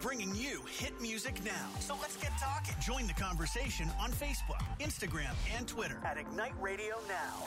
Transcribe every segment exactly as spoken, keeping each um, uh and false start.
bringing you hit music now. So let's get talking. Join the conversation on Facebook, Instagram, and Twitter at Ignite Radio Now.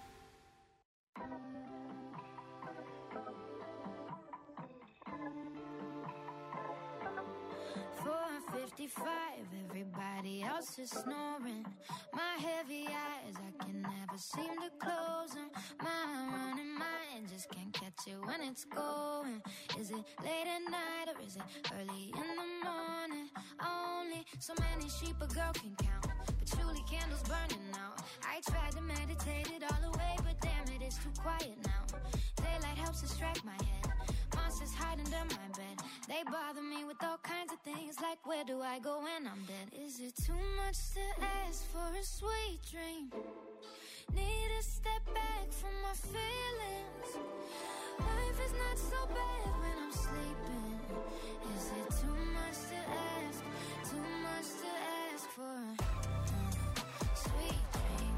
four fifty-five, everybody else is snoring. My heavy eyes, I can never seem to close them. My running mind just can't catch it when it's going. Is it late at night or is it early in the morning? Only so many sheep a girl can count, patchouli candles burning out. I tried to meditate it all away, but damn it, it's too quiet now. Daylight helps distract my head. Monsters hide under my bed. They bother me with all kinds of things, like where do I go when I'm dead? Is it too much to ask for a sweet dream? Need to step back from my feelings. Life is not so bad when I'm sleeping. Is it too much to ask? Too much to ask for a uh, sweet dream?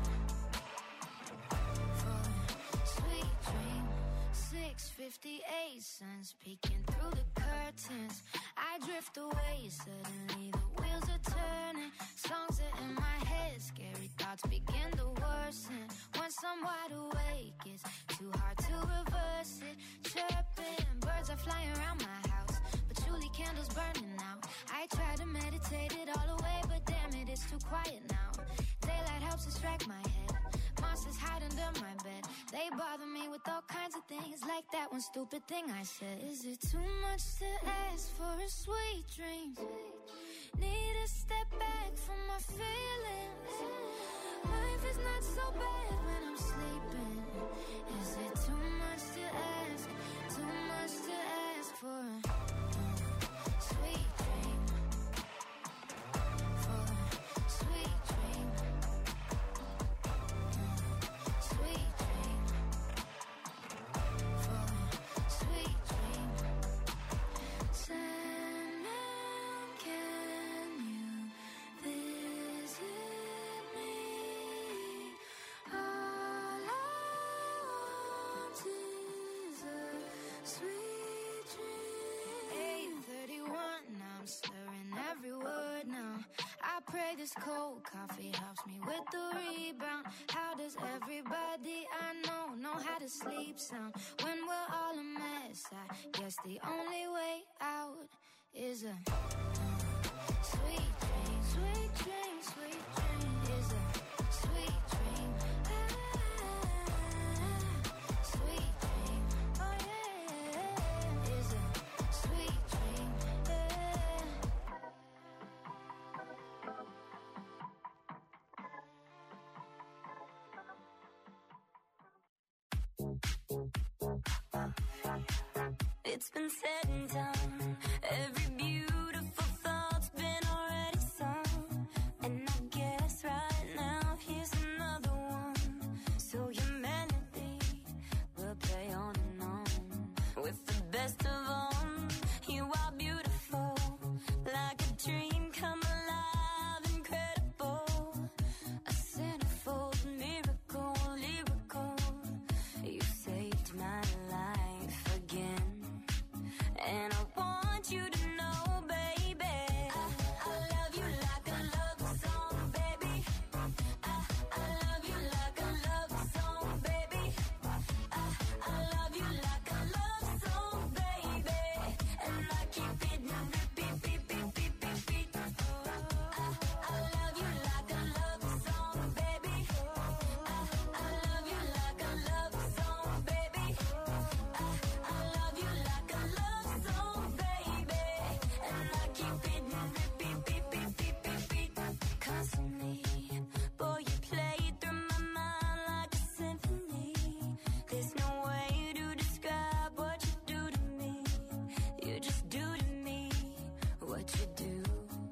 For a sweet dream. six fifty-eight, sun's peeking through the curtains. I drift away, suddenly the wheels are turning. Songs are in my head, scary thoughts begin to worsen. Once I'm wide awake, it's too hard to reverse it. Chirping, birds are flying around my house, patchouli candles burning out. I try to meditate it all away, but damn it, it's too quiet now. Daylight helps distract my head. Monsters hide under my bed. They bother me with all kinds of things, like that one stupid thing I said. Is it too much to ask for a sweet dream? Need to step back from my feelings. Life is not so bad when I'm sleeping. Is it too much to ask? Too much to ask for a uh, sweet dream? For a sweet dream. Sweet dream. For a sweet dream. Sandman, can you visit me? All I want is a sweet dream. eight thirty-one, now I'm slurring every word now. I pray this cold coffee helps me with the rebound. How does everybody I know know how to sleep sound when we're all a mess? I guess the only way out is a sweet dream, sweet dream, sweet dream. Is a sweet dream. Ah, sweet dream. Oh yeah. Is a sweet dream. It's been said and done. Every beautiful thought's been already sung. And I guess right now here's another one. So your melody will play on and on. With the best of them, you are beautiful. Like a dream come alive, incredible. A centerfold miracle, lyrical. You saved my life again. And I want you to know, baby, I, I love you like a love song, baby. I, I love you like a love song, baby. I, I love you like a love song, baby. And I keep it on repeat, beat, beat, beat, beat, beat. I, I love you like a love song, baby. I, I love you like a love song, baby. I, I love you like a love song, baby. And I keep it on repeat, beat, beat, beat, beat, beat. Constantly, boy, you play through my mind like a symphony. There's no way to describe what you do to me. You just do to me what you do.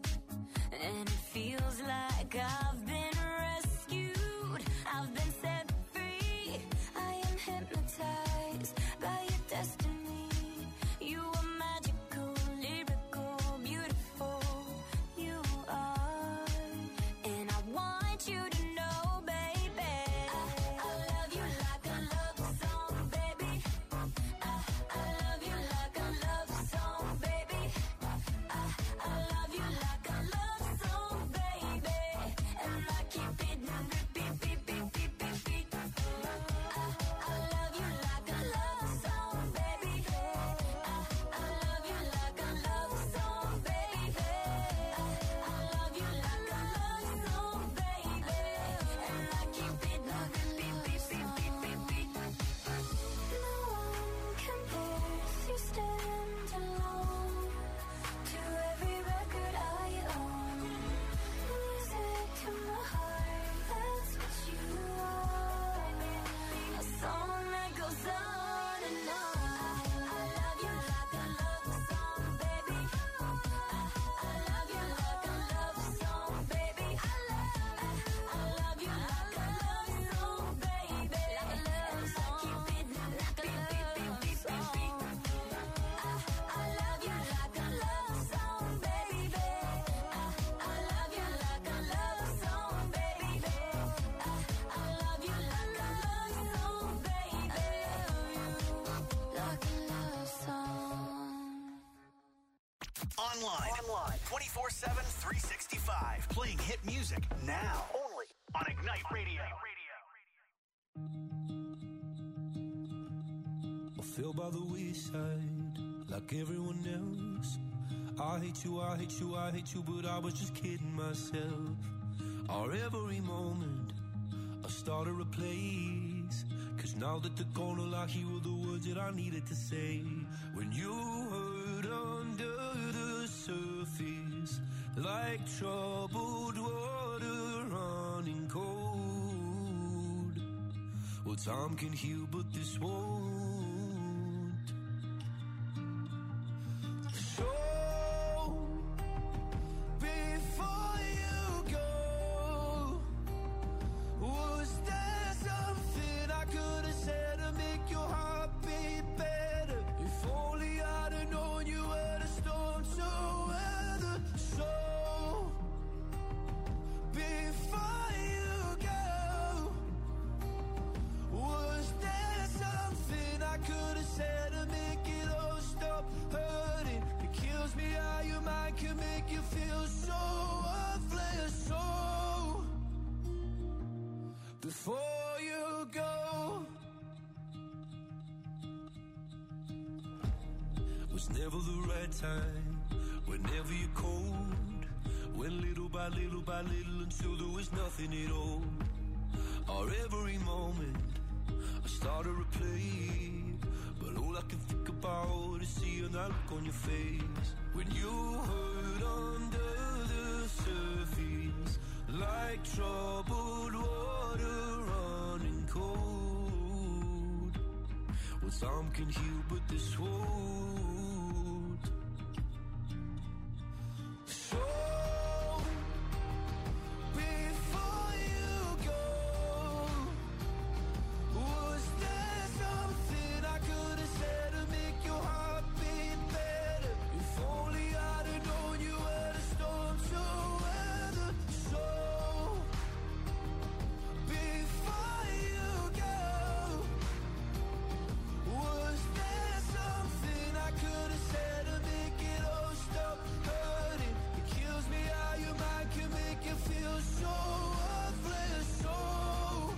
And it feels like I've been rescued. I've been set free. I am hypnotized by your destiny. You are magical, lyrical, beautiful. You are. And I want you to know, baby, I, I love you like a love song, baby. I, I love you like a love song, baby. I, online. Online. twenty-four seven, three sixty-five. Playing hit music now. Only on Ignite Radio. I fell by the wayside like everyone else. I hate you, I hate you, I hate you, but I was just kidding myself. Our every moment I started a place, cause now that they're gone, all I hear were the words that I needed to say. When you hurt under the surface, like troubled water running cold. Well, time can heal, but this won't. So before you go, was there something I could have said to make your heart beat better? If only I'd have known you were the storm to weather. So before you go, was there something I could have said to make it all stop hurting? It kills me how your mind can make you feel so worthless. So before you go, was never the right time, whenever you're cold, went little by little by little until there was nothing at all. Our every moment I started to play, but all I can think about is seeing that look on your face. When you hurt under the surface, like troubled water running cold. Well, time can heal, but this won't. So before you go, was there something I could have said to make your heart beat better? If only I'd have known you were the storm to weather. So before you go, was there something I could have said to make it all stop hurting? It kills me how your mind can make you feel so worthless. So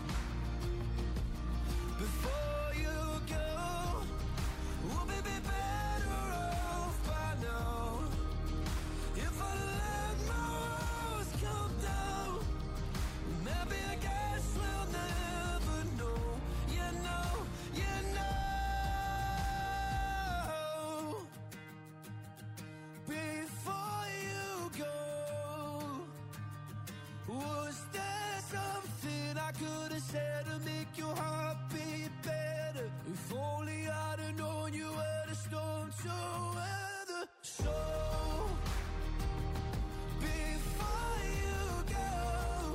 before you go, we'll be better off by now. If I let my walls come down, maybe I guess we'll never know. You know, you know. Before you go, was there something I could have said to make your heart beat better? If only I'd have known you were the storm to weather. So before you go,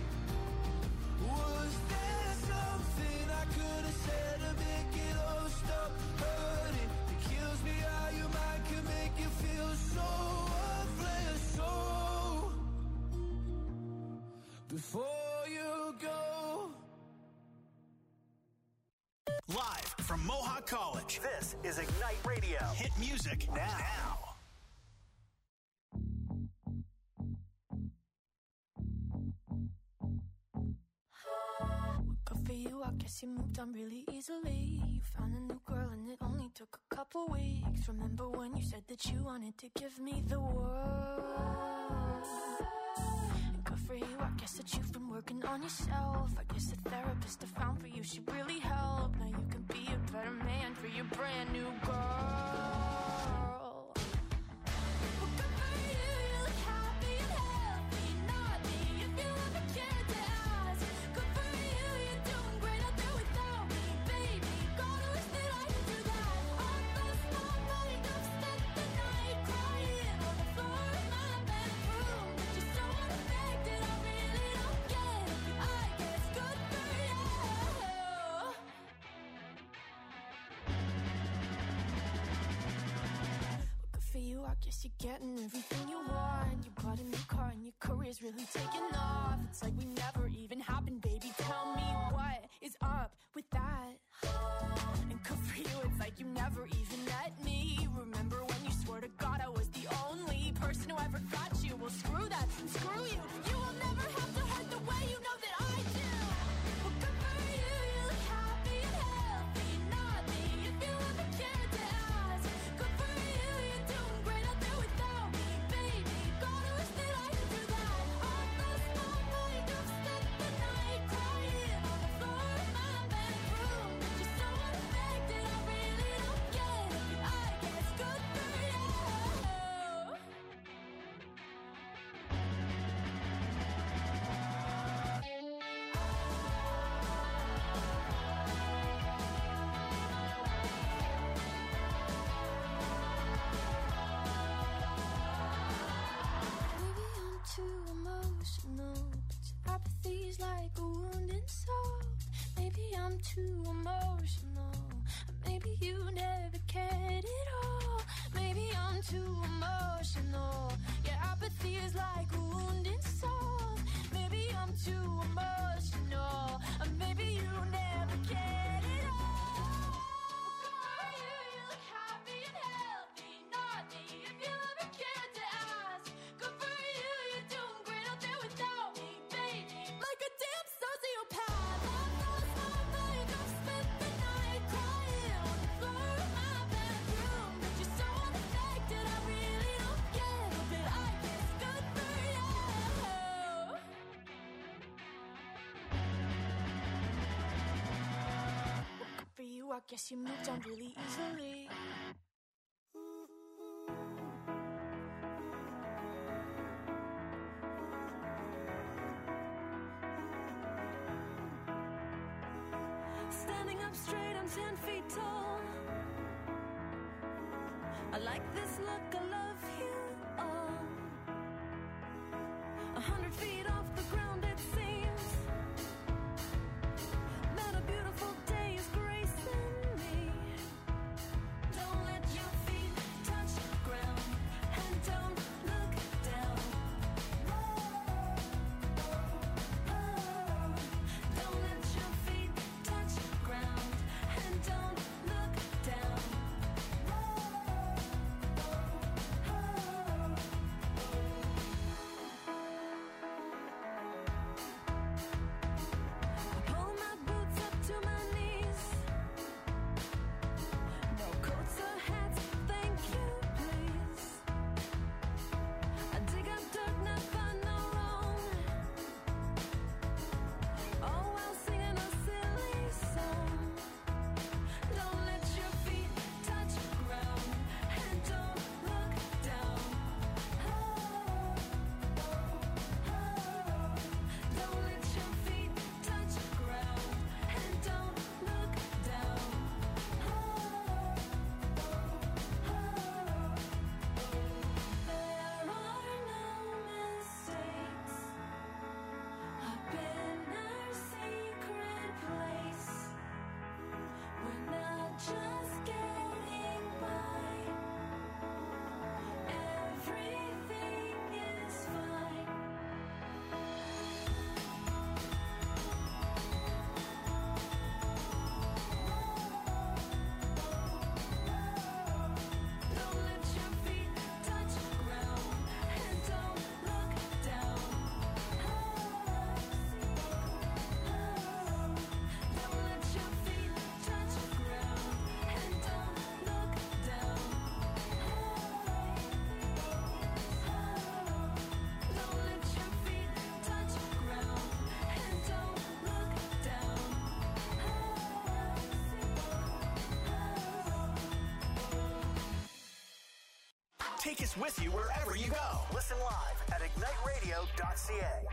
was there something I could have said to make it all stop hurting? It kills me how your mind can make you feel so worthless. So before you go. Live from Mohawk College, this is Ignite Radio. Hit music now. Good for you, I guess you moved on really easily. You found a new girl and it only took a couple weeks. Remember when you said that you wanted to give me the world? And good for you, I guess that you've been working on yourself. I guess the therapist I found for you should really help. Now you can be a better man for your brand new girl. Well, good for you, you look happy and healthy. Not me, if you ever cared to ask. Good for you, you're doing great out there without me, baby. Gotta wish that I could do that. I lost my mind, I've spent the night crying on the floor of my bedroom. But you're so unaffected, I really don't get it. I guess good for you. Good for you, I guess you're getting everything you want. You bought a new car and your career's really taking off. It's like we never even happened, baby. Tell me what is up with that? And good for you, it's like you never even met me. Remember when you swore to God I was the only person who ever got you. Well, screw that, screw you. You will never have to hurt the way you know that I do. Well, good for you, you look happy and healthy. Not me, if you ever cared to ask. Good for you, you're doing great out there without me, baby. God, I wish that I could do that. I've lost my mind, I've spent the night crying on the floor of my bedroom. You're so unaffected, I really don't get it. I guess good for you. Maybe I'm too emotional, but your apathy's like a wounded soul. Maybe I'm too emotional, maybe you never cared at all. Maybe I'm too emotional, your apathy is like a wounded soul. Maybe I'm too emotional, maybe you never cared at all. You, you look happy and healthy, not me, if you ever cared to ask. Good for you, you're doing great out there without me, baby. Like a damn sociopath, I've lost my mind, I've spent the night crying on the floor of my bedroom. But you're so unaffected, I really don't get it, but I guess good for you. Good for you, I guess you moved on really easily. Standing up straight, I'm ten feet tall. I like this look, I love you all. A hundred feet off the ground, it seems that a beautiful day is gracing me. Don't let your feet touch ground, and don't look down. Don't let your feet touch ground, and don't look down. Pull my boots up to my knees. No coats or hats, thank you, please. I dig up dirt, not find no wrong. All while singing a silly song. Don't let your feet touch ground, and don't look down. Don't let your feet touch ground, and don't look down. There are no mistakes. I've been our secret place. We're not just getting by. Everything is fine. Don't let your feet touch ground, and don't look down. Don't let your feet touch ground, and don't look down. Don't let your feet touch ground, and don't look down. Take us with you wherever you go. Listen live at ignite radio dot c a.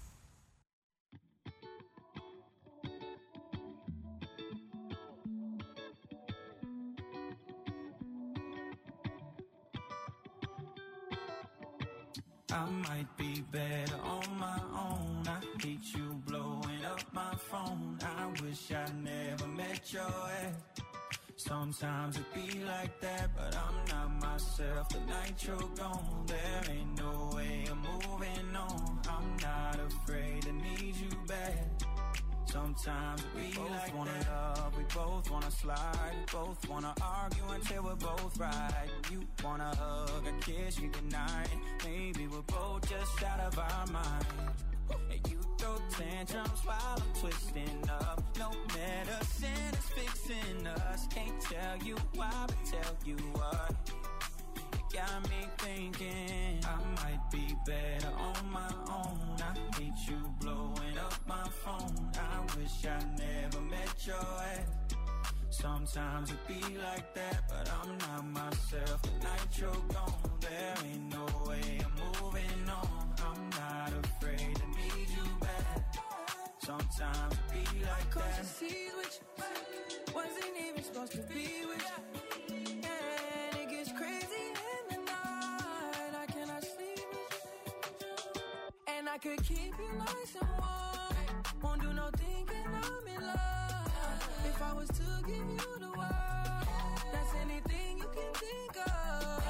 I might be better on my own. I hate you blowing up my phone. I wish I never met your ex. Sometimes it be like that, but I'm not myself the night you're gone. There ain't no way I'm moving on. I'm not afraid to need you back. Sometimes Sometimes we both wanna love, we both wanna slide, we both wanna argue until we're both right. You wanna hug, a kiss, you deny it. Maybe we're both just out of our mind. And you throw tantrums while I'm twisting up. No medicine is fixing us. Can't tell you why, but tell you what. Got me thinking I might be better on my own. I hate you blowing up my phone. I wish I never met your ex. Sometimes it be like that, but I'm not myself. The night you're gone, there ain't no way I'm moving on. I'm not afraid to need you back. Sometimes it be like that. Cause you see with you, wasn't even supposed to be with you. And it gets crazy in the night. I cannot sleep with you. And I could keep you nice and warm. Won't do no thinking I'm in love. If I was to give you the world, that's anything you can think of.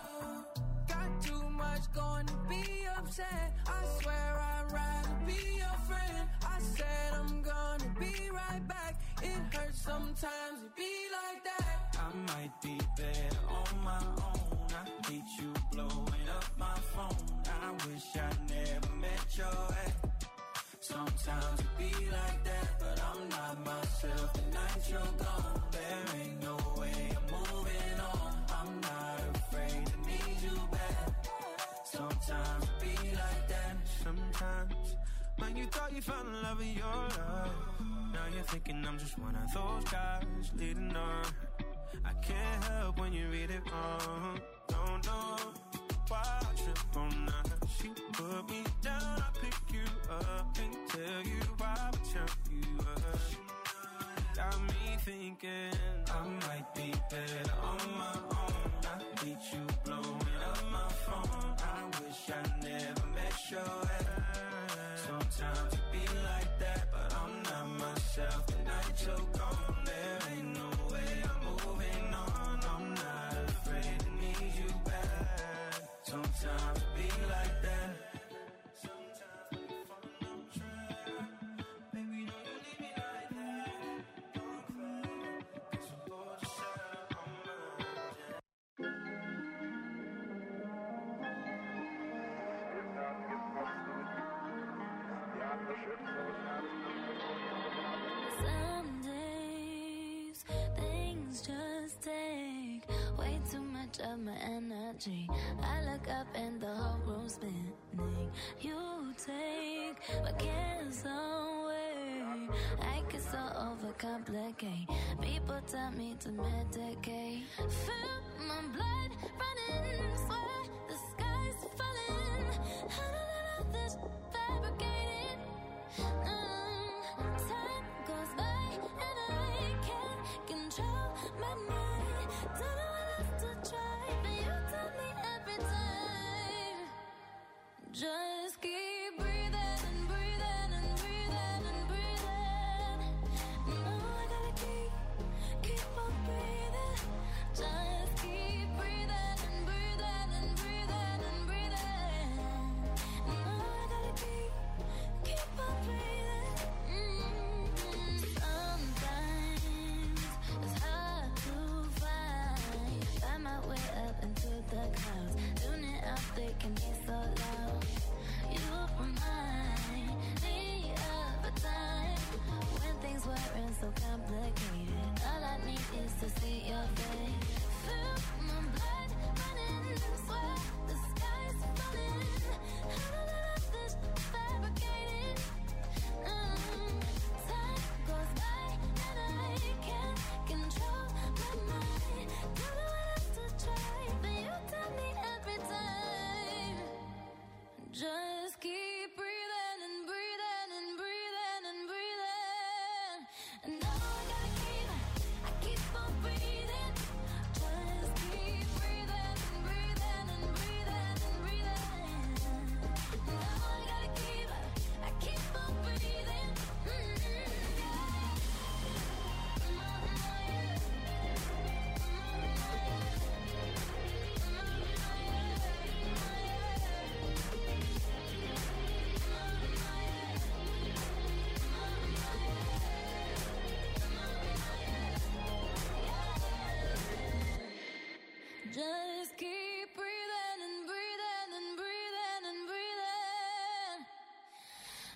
Got too much going to be upset. I swear I'd rather be your friend. I said I'm gonna be right back. It hurts sometimes to be like that. I might be better on my own. I hate you blowing up my phone. I wish I never met your ex. Sometimes it be like that, but I'm not myself. The night you're gone, there ain't no way I'm moving on. I'm not afraid to need you back. Sometimes it be like that. Sometimes when you thought you found the love of your life, now you're thinking I'm just one of those guys leading on. I can't help when you read it wrong. Don't know why I trip on that. She put me down, I pick you up and tell you why I tell you up. Got me thinking I might be better on my own. I hate you blowing up my phone. I wish I never met your ex. Sometimes it be like that, but I'm not myself. The night you're gone, there ain't no way I'm moving on. I'm not afraid to need you back. Sometimes it be like that. Sometimes we fall on track. Baby, don't you leave me like that. Don't cry, 'cause I'm bored just out on my Some days things just take way too much of my energy. I look up and the whole room's spinning. You take my cares away. I get so overcomplicate. People tell me to medicate. Feel my blood running, swear the sky's falling. How did I know this fabricated? Mm, time goes by and I can't control my mind. Don't know what else to try, but you tell me every time. Just keep breathing and breathing and breathing and breathing. No, I gotta keep, keep on breathing. Just keep breathing and breathing and breathing and breathing. No, I gotta keep.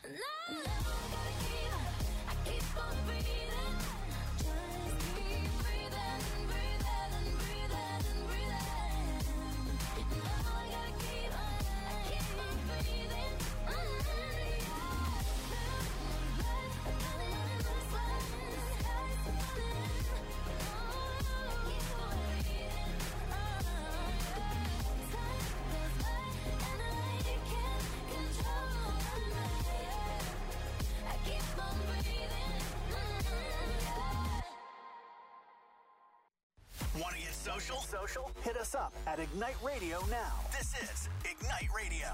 Want to get social? Social? Hit us up at Ignite Radio now. This is Ignite Radio.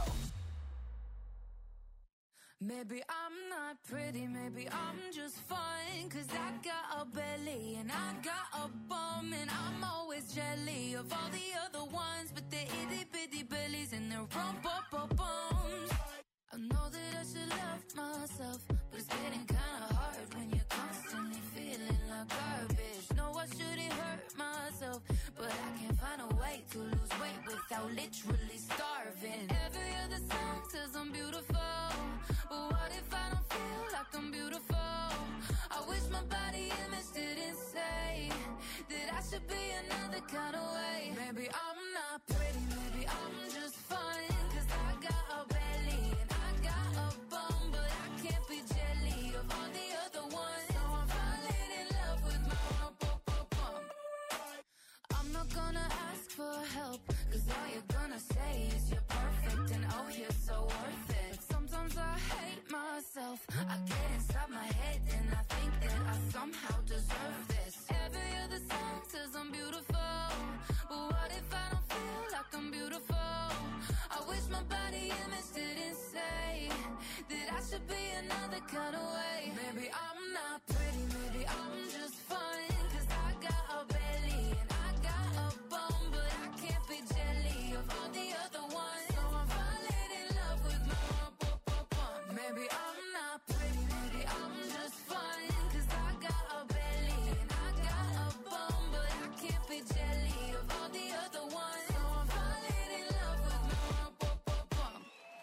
Maybe I'm not pretty, maybe I'm just fine. Cause I got a belly and I got a bum. And I'm always jelly of all the other ones. But they're itty bitty bellies and their rump up bums. I know that I should love myself, but it's getting kinda hard when you're constantly feeling like garbage. No, I shouldn't hurt myself, but I can't find a way to lose weight without literally starving. Every other song says I'm beautiful, but what if I don't feel like I'm beautiful? I wish my body image didn't say that I should be another kind of way. Maybe I'm not pretty, maybe I'm just fine. Cause I got a belly and I got a bum, but I can't be jelly of all the other ones. So I'm falling in love with my rump up up bum. I'm not gonna ask for help, cause all you're gonna say is you're perfect and oh you're so worth it. Sometimes I hate myself, I get inside my head and I think that I somehow deserve this. Every other song says I'm beautiful, but what if I don't feel like I'm beautiful? I wish my body image didn't say that I should be another kind of way. Maybe I'm not pretty, maybe I'm just fine. Cause I got a belly and I got a bum, but I can't be jelly of all the other ones. So I'm falling in love with my rump up up bum. Maybe I'm not pretty, maybe I'm just fine. Cause I got a belly and I got a bum, but I can't be jelly of all the other ones. So I'm falling in love with my rump up up bum.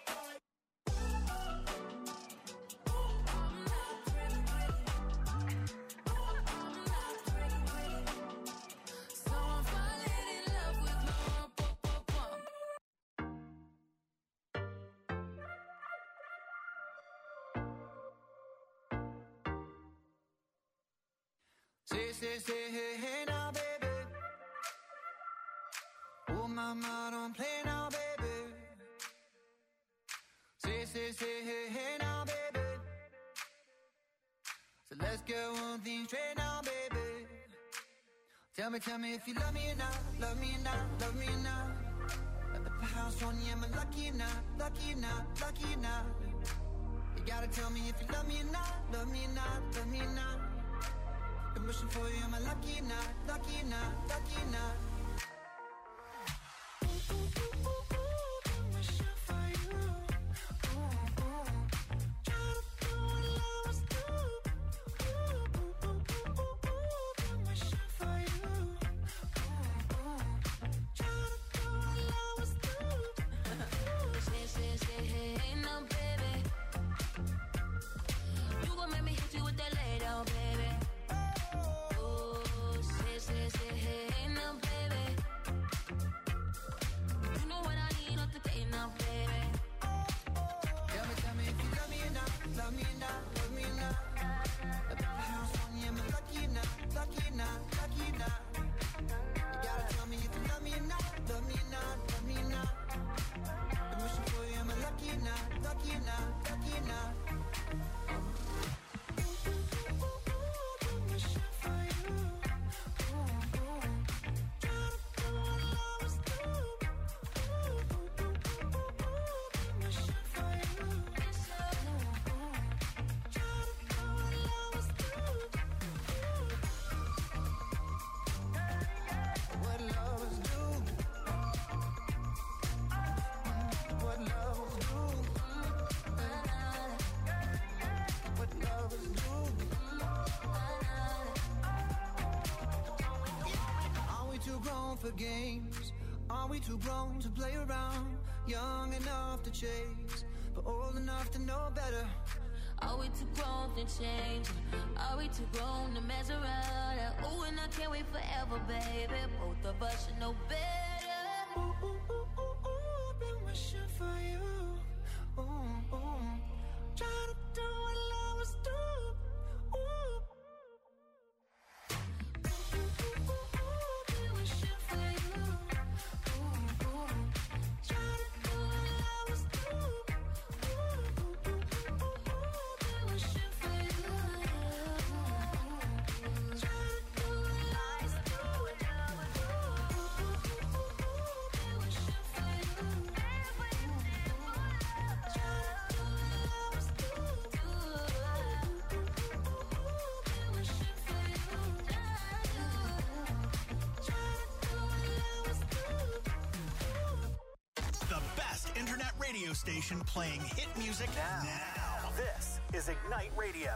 I'm not pretty, pretty. I'm not pretty, pretty. So I'm falling in love with my rump up up bum. Say, say, say, hey, hey now, baby. Oh, mama, don't play now, baby. Say, say, say, hey, hey now, baby. So let's get one thing straight now, baby. Tell me, tell me if you love me or not, love me or not, love me or not. At the house on you, am I lucky or not, lucky or not, lucky or not? You gotta tell me if you love me or not, love me or not, love me or not. I'm wishing for you, am I lucky or not, lucky or not, lucky or not? Ooh, ooh, ooh, ooh, ooh, I'm wishing for you. Ooh, ooh. Try to do what lovers do. Ooh, ooh, ooh, ooh, ooh, ooh, I'm wishing for you. Ooh, ooh. Try to do what lovers do. Say, say, say, hey, hey, now, baby. You gon' make me hit you with that lay down, baby. Oh, say, say, say, hey, hey, now, baby. You know what I need, not today, now, baby. Tell me, tell me if you love me or not, love me or not, love me or not. At the house on you, am I lucky or not, lucky or not, lucky or not? You gotta tell me if you love me or not, love me or not, love me or not. I'm wishing for you, am I lucky or not, lucky or not, lucky or not? Ooh, ooh, ooh, ooh, ooh, I'm wishing for you. Ooh, ooh. Try to do what lovers do. Ooh, ooh, ooh, ooh, ooh, ooh, I'm wishing for you. Ooh, ooh. Try to do what lovers do. What lovers do. What lovers do. What lovers do. Are we too grown for games? Are we too grown to play around? Young enough to chase, but old enough to know better. Are we too grown to change? Are we too grown to mess around? Ooh, and I can't wait forever, baby. Both of us should know better. Ooh, ooh, ooh, ooh, ooh, been wishing for you. Ooh, ooh. Try to do what lovers do. Ooh. Ooh, ooh, ooh, ooh, been wishing for you. Ooh, ooh. Try to do what lovers do. Ooh, ooh, ooh, ooh, ooh, been wishing for you. Try to do what lovers do. The best internet radio station playing hit music now. now. This is Ignite Radio.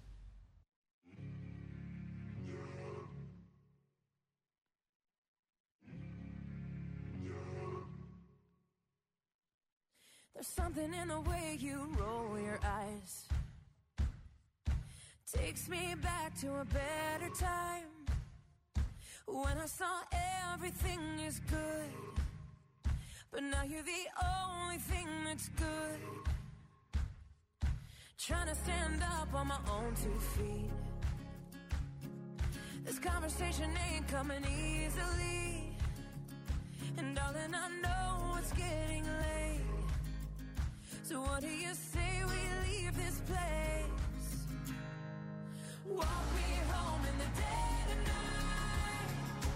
There's something in the way you roll your eyes. Takes me back to a better time, when I saw everything is good. But now you're the only thing that's good. Trying to stand up on my own two feet. This conversation ain't coming easily. And darling, I know it's getting late. So what do you say we leave this place? Walk me home in the dead of night.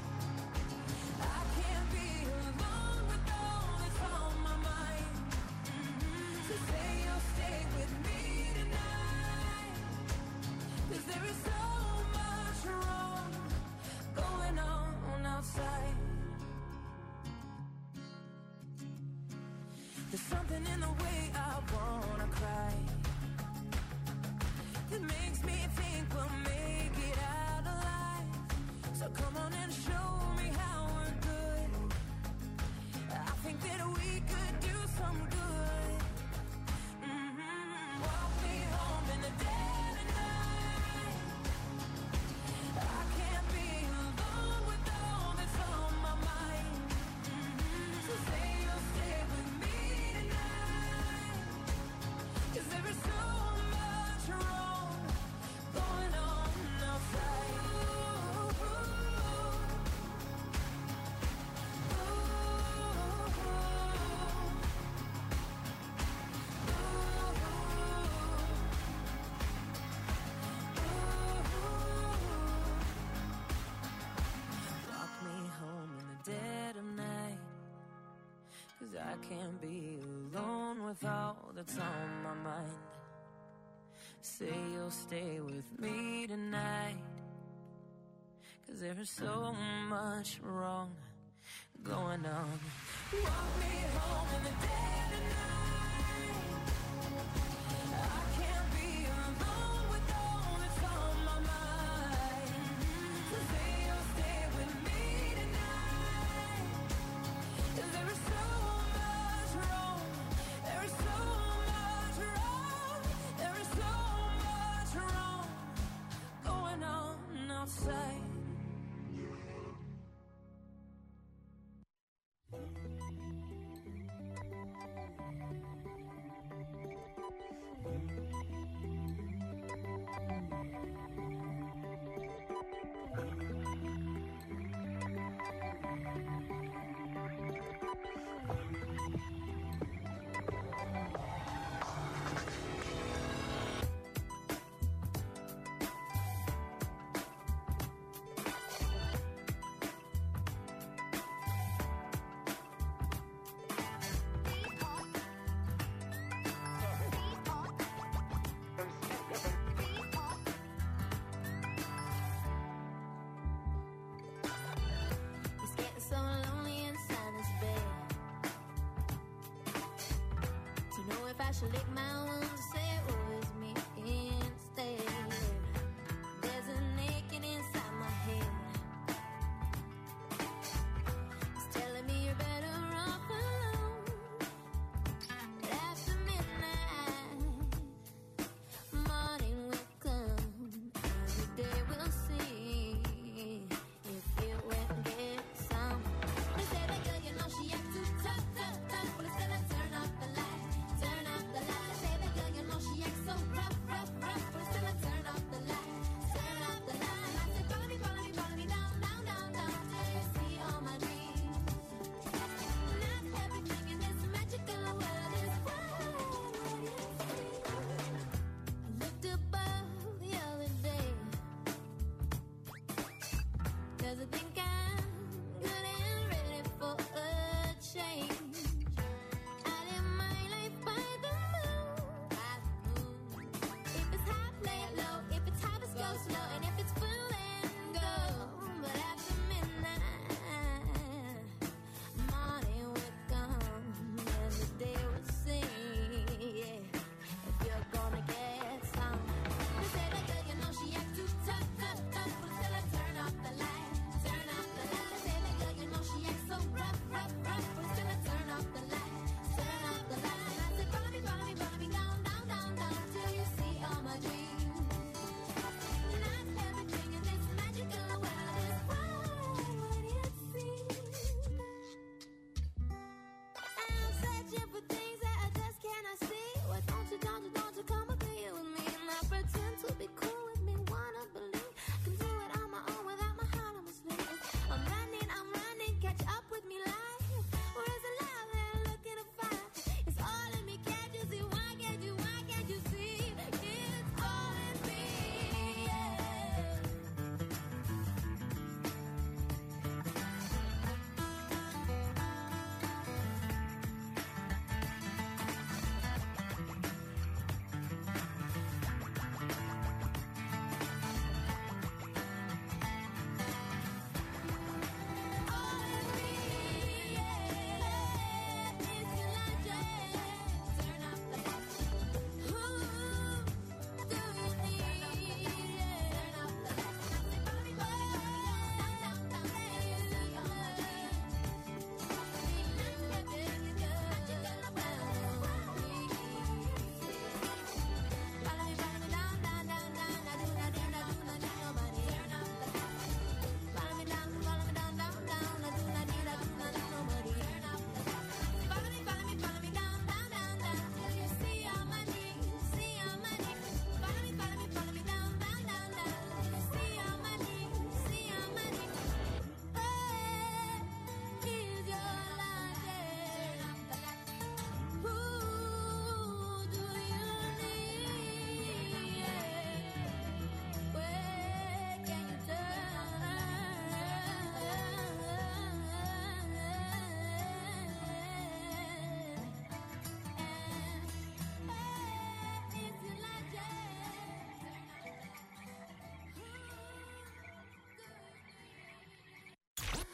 I can't be alone with all that's on my mind. Mm-hmm. So say you'll stay with me tonight. 'Cause there is so much wrong going on outside. There's something in the way I wanna cry that makes me think we'll make it out alive. So come on and show me how we're good. I think that we could do some good. Mm-hmm. Walk me home in the dead of night. I can't be alone with all that's on my mind. Mm-hmm. So say you'll stay with me tonight. 'Cause there is so much wrong going on outside. Ooh, ooh, Walk me home in the dead of night. 'Cause I can't be alone with all that's on my mind. Say you'll stay with me tonight. 'Cause there is so much wrong going on. Walk me home in the dead of night. I can't be alone with all that's on my mind. So say you'll stay with me tonight. 'Cause there is so much wrong. There is so much wrong. There is so much wrong going on outside. It's getting so lonely inside this bed. To know if I should lick my wounds or say it was me instead. There's a naked inside my head. It's telling me you're better off alone. But after midnight,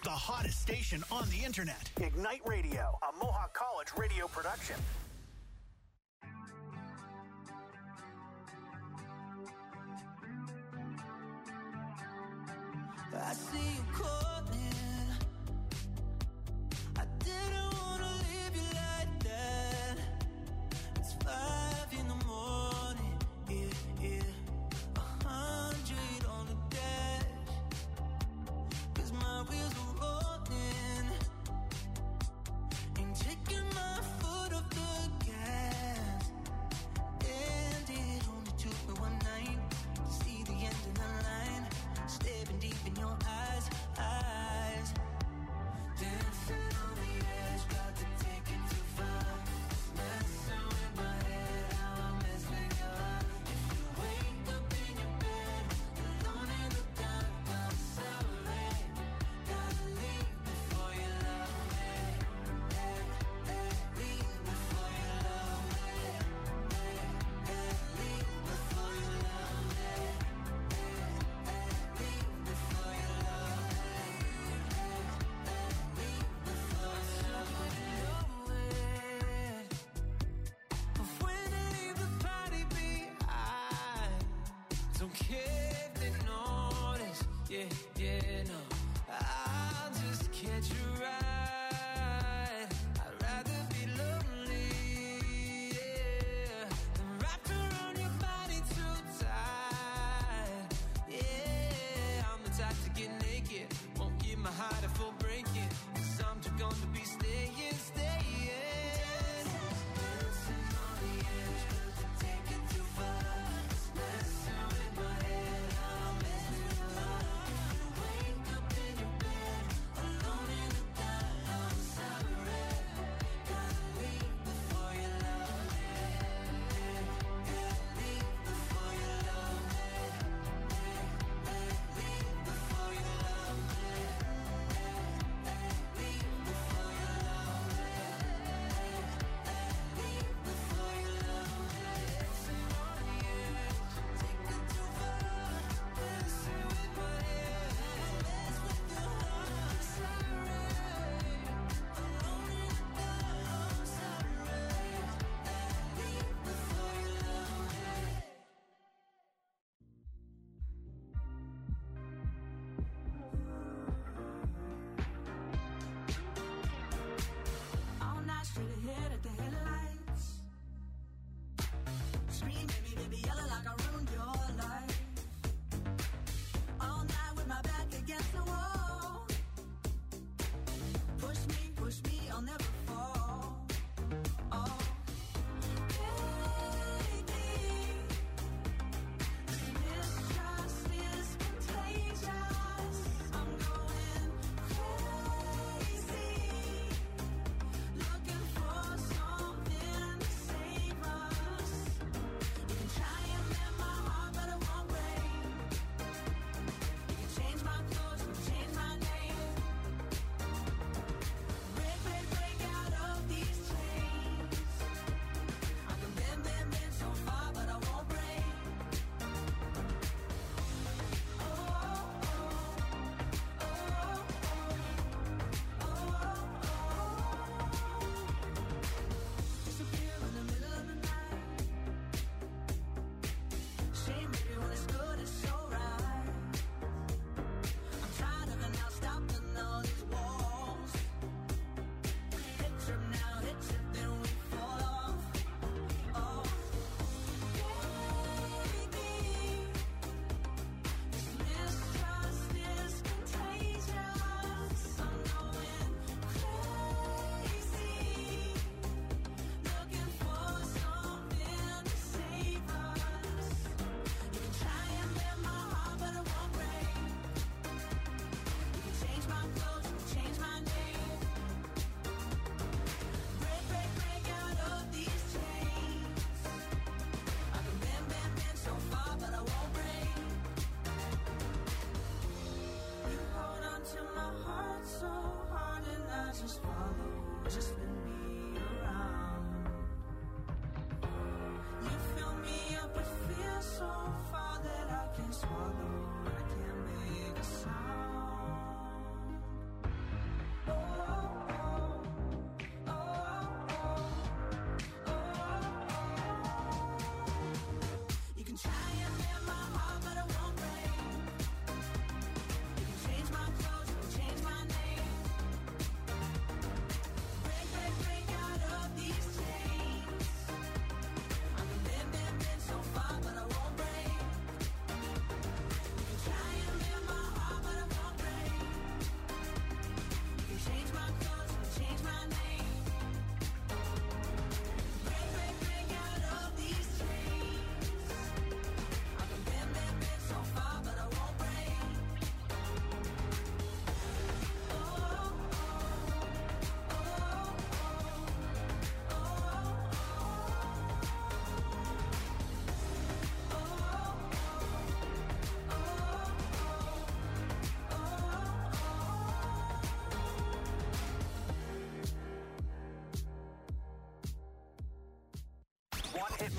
the hottest station on the internet. Ignite Radio, a Mohawk College radio production. I see you calling. I didn't wanna leave you like that. It's five in the morning, yeah, yeah. A hundred on the dash, 'cause my wheels are rolling. Ain't taking my foot off the gas. And it only took me one night to see the end of the line. Staring deep in your eyes, I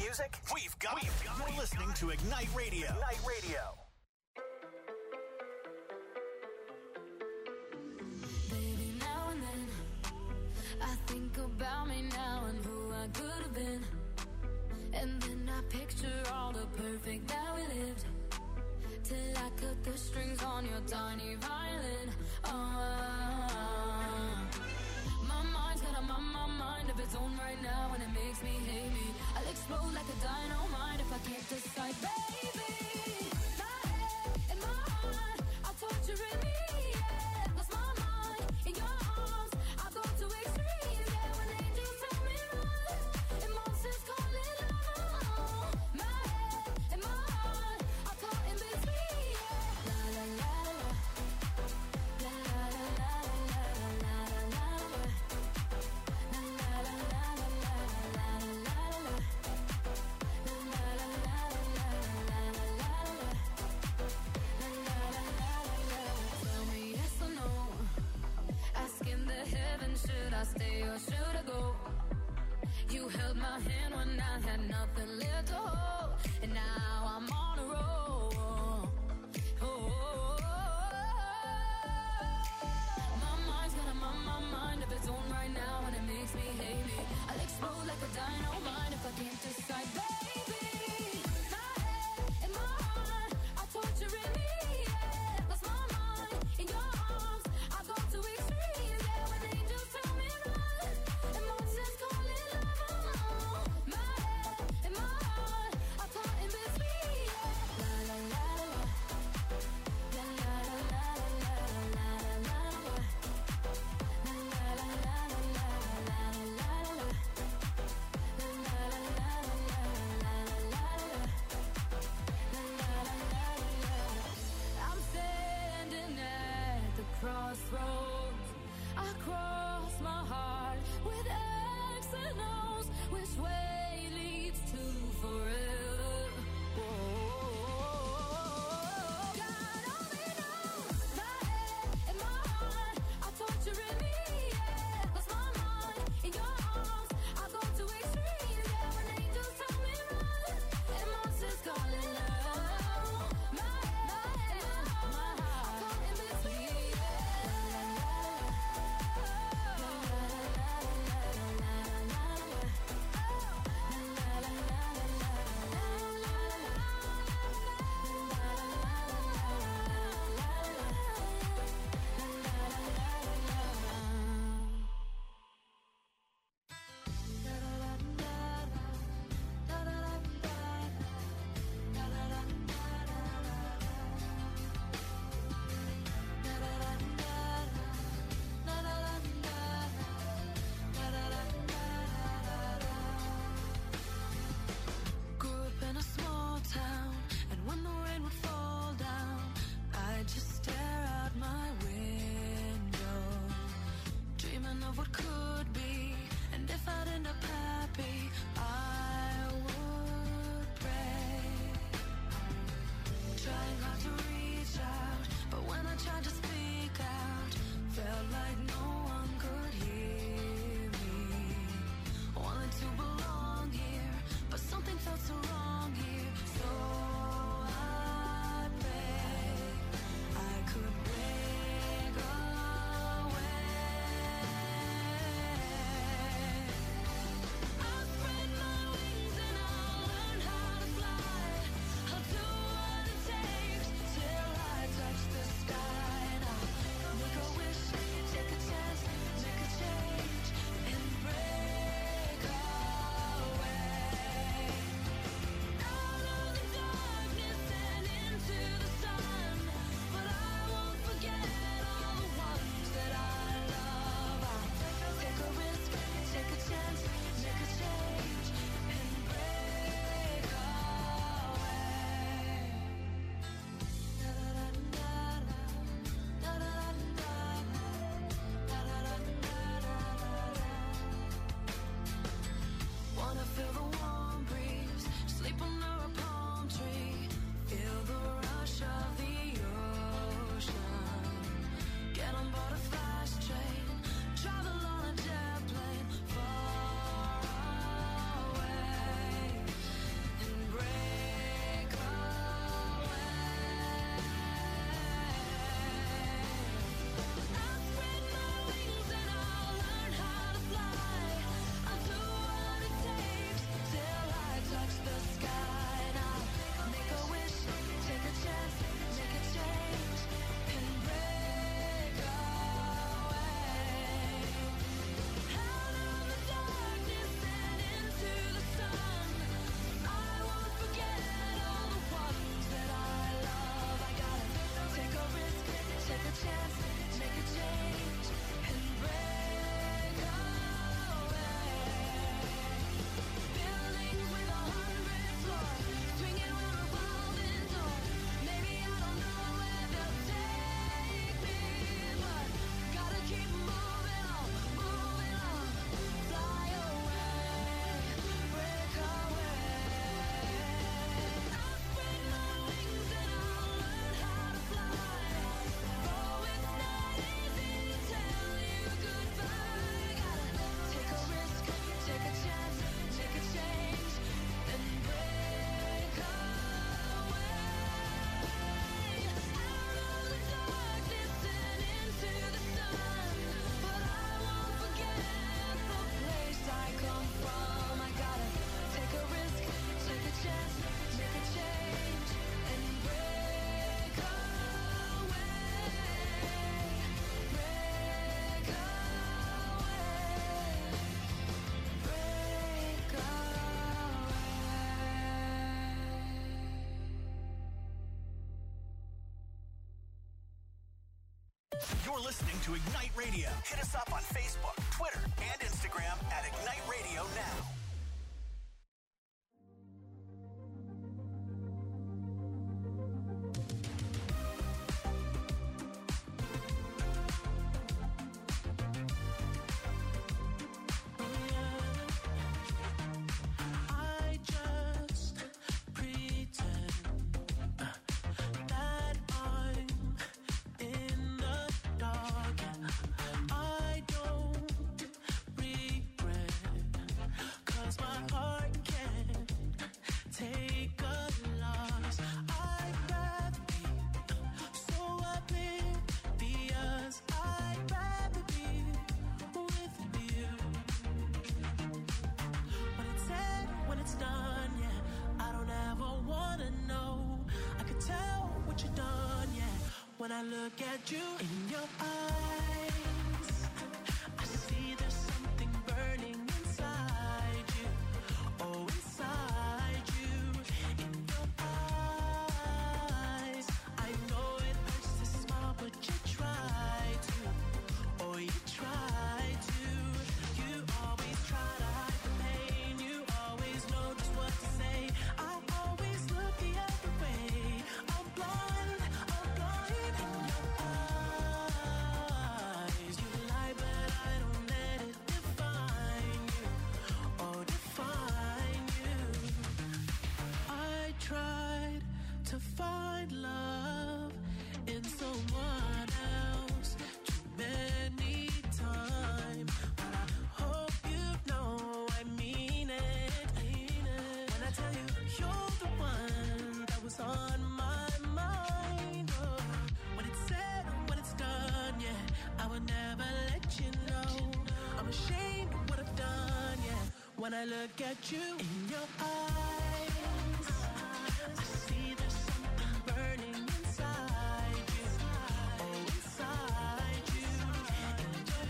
music, we've got it. You're listening to Ignite Radio. Ignite Radio. Baby, now and then I think about me now and who I could have been. And then I picture all the perfect that we lived. Till I cut the strings on your tiny violin. Oh, my mind's got a my, my mind of its own right now, and it makes me hate me. I'll explode like a dynamite if I can't decide, baby. My head and my heart are torturing me. Yeah, lost my mind in your arms. I go to extremes. Yeah, when angels tell me run, emotions call it love. My head and my heart are caught in between. Yeah, la la la la, la la la la la la la la, la la la la la la la la. Tell me yes or no. Asking the heavens, should I stay or should I go? You held my hand when I had nothing left to hold, and now I'm on a roll. Oh, oh, oh, oh. My mind's got a my, my mind of its own right now, and it makes me hate me. I'll explode like a dynamite if I can't decide, baby. My head and my heart are torturing me. Yeah, lost my mind in your arms. I go to extremes. Yeah, when angels tell me run, emotions call it love. My head and my heart You're listening to Ignite Radio. Hit us up on Facebook, Twitter, and Instagram at Ignite Radio Now. When I look at you in your eyes, I see there's something burning inside you. Oh, inside you, in your eyes. I know it hurts to smile, but you try to. Oh, you try to. You always try to hide the pain. You always know just what to say. I always look the other way. I'm blind, I'm blind. To find love in someone else too many times, but I hope you know I mean it, I mean it. When I tell you you're the one that was on my mind, oh. When it's said, when it's done, yeah, I would never let you know. I'm ashamed of what I've done, yeah. When I look at you in your eyes, I see there's something burning inside you. Oh, inside you. In your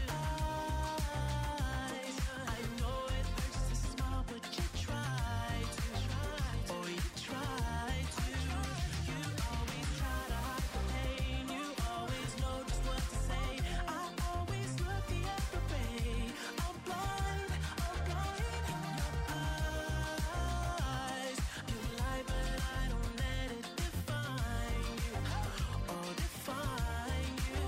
eyes, I know it hurts to smile, but you try to. Oh, you try to. You always try to hide the pain. You always know just what to say. I always look the other way. I'm blind, I'm blind. In your eyes, you lie, but I don't let it define you. Oh, define you.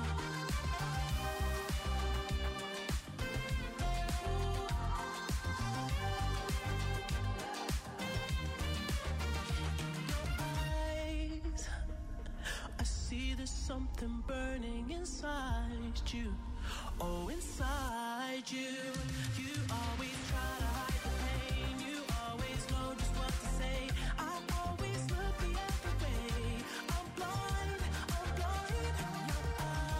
Eyes, I see there's something burning inside you. Oh, inside you. You always try to hide the pain. You always know just what to say. I always look the other way. I'm blind, I'm blind. In your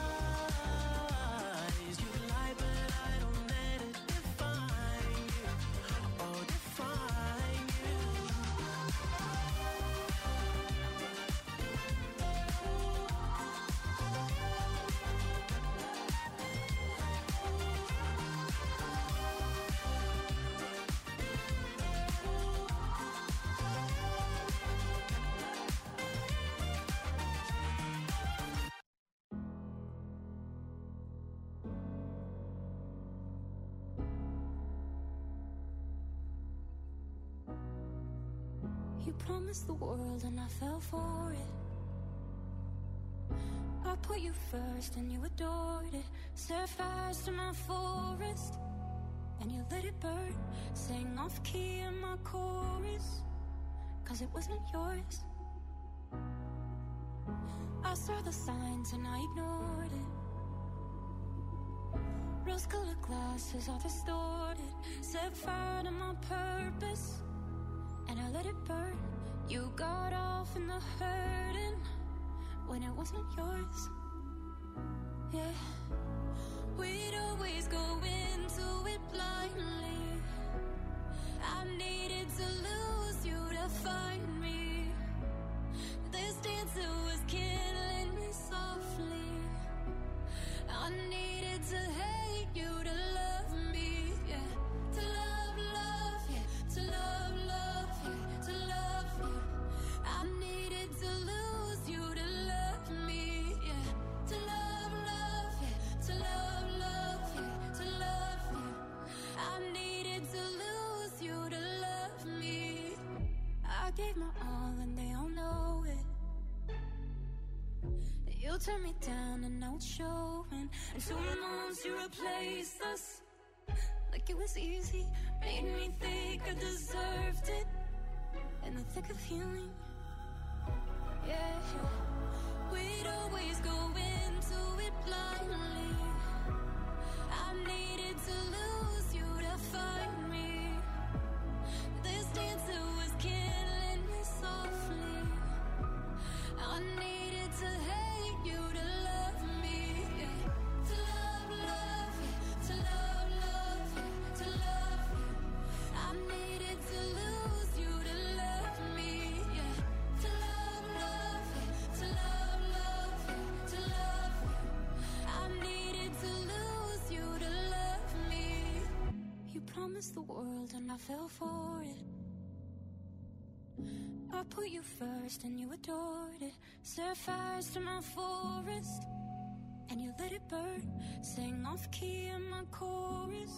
eyes, you lie, but I don't let it define you. Oh, define you. You promised the world and I fell for it. I put you first and you adored it. Set fires to my forest and you let it burn. Sang off key in my chorus, cause it wasn't yours. I saw the signs and I ignored it. Rose-colored glasses are distorted. Set fire to my purpose and I let it burn. You got off in the hurting when it wasn't yours. Yeah, we'd always go into it blindly. I needed to lose you to find me. This dancer was killing me softly. I needed to hate you to love me, yeah. To love, love, yeah. To love, love, yeah. To love you. I needed to lose you to love me, yeah. To love, love. gave my all and they all know it. You turned me down and now it's showing. And two months you replaced us like it was easy. Made me think I deserved it. In the thick of healing, yeah. We'd always go into it blindly. I needed to lose you to find me. This dancer was killing me softly. I needed to hate you to love me, yeah. To love, love you, to love, love you, to love you. I needed to lose you to love me, yeah. To love, love you, to love, love you, to love you. I needed to lose you to love me. You promised the world and I fell for it. I put you first and you adored it. Set fires to my forest and you let it burn. Sang off key in my chorus.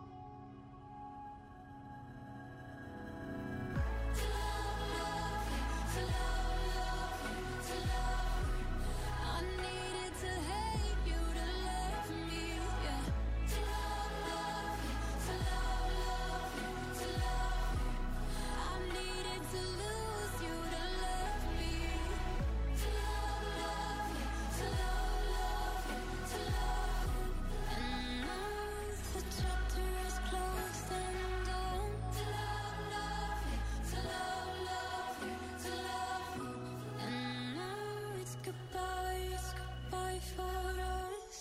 To love, love you, to love, love you, to love you. I needed to hate you to love me, yeah. To love, love you, to love, love you, to love you. I needed to lose you to love me. To love, love you, to love, love you, to love you. And now the chapter is closed and done. To love, love you, to love, love you, to love you. And now it's goodbye, it's goodbye for us.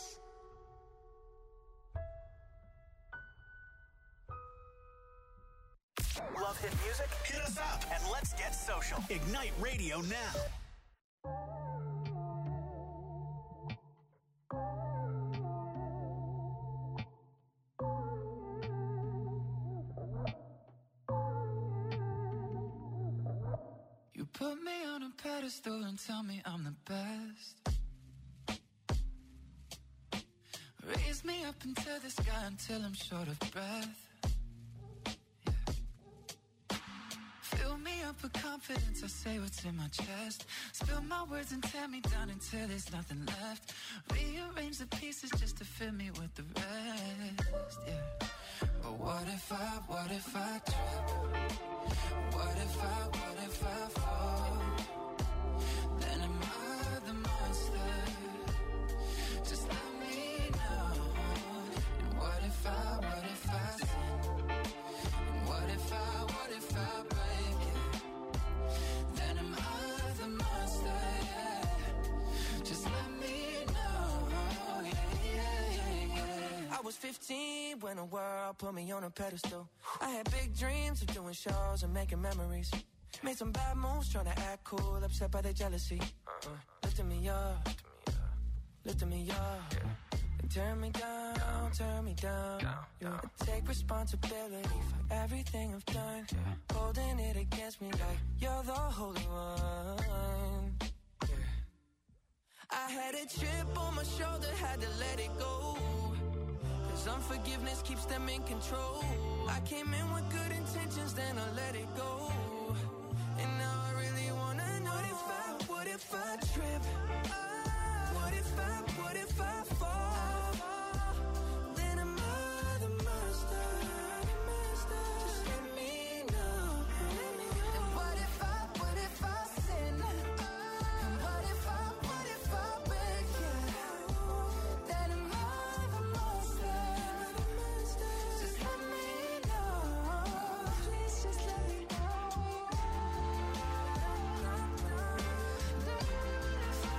Love hit music? Hit us up and let's get social. Ignite Radio now. You put me on a pedestal and tell me I'm the best. Raise me up into the sky until I'm short of breath. Fill me up with confidence, I say what's in my chest. Spill my words and tear me down until there's nothing left. Rearrange the pieces just to fill me with the rest, yeah. But what if I, what if I trip? What if I, what if I fall? Then am I the monster? Just let me know. And what if I, what if I sin? And what if I, what if I break it? Then am I the monster, yeah. Just let me know, yeah, yeah, yeah, yeah. I was fifteen when the world put me on a pedestal. I had big dreams of doing shows and making memories. Made some bad moves trying to act cool, upset by their jealousy. Uh, lifting me up, lifting me up. And turn me down, turn me down. Yeah. I take responsibility for everything I've done. Holding it against me like you're the holy one. Yeah. I had a chip on my shoulder, had to let it go. Cause unforgiveness keeps them in control. I came in with good intentions, then I let it go. And now I really wanna know, what if I, what if I trip? What if I, what if I fall? Then am I the monster? Just let me know. And what if I, what if I sin? And what if I, what if I break it? Then am I the monster? Just let me know. Please just let me know.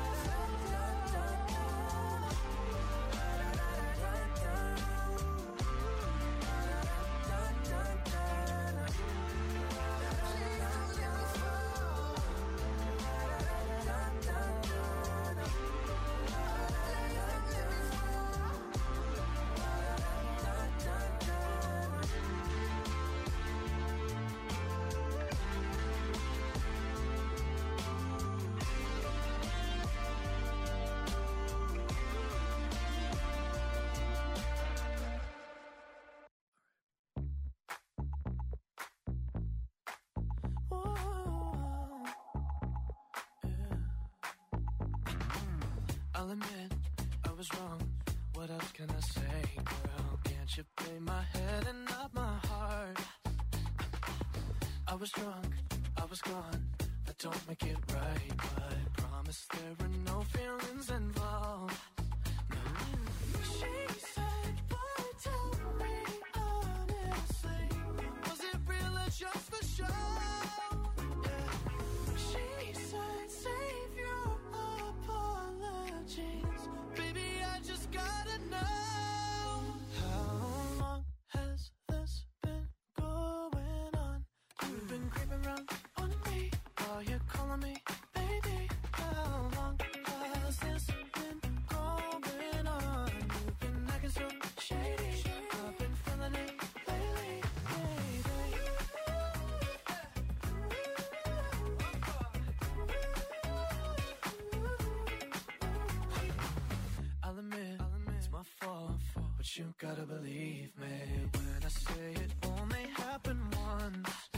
I'll admit I was wrong. What else can I say, girl? Can't you play my head and not my heart? I was drunk, I was gone. That don't make it right, but promise there are no feelings involved. No. She said, boy, tell me honestly, was it real or just for show? Yeah. She said, save your apologies, baby, I just gotta know. How long has this been going on? You've been creeping around on me while you're calling me baby. How long has this been going on? You've been acting so shady. I've been feeling it lately, baby. I'll admit, it's my fault, but you gotta believe me when I say it only happened once.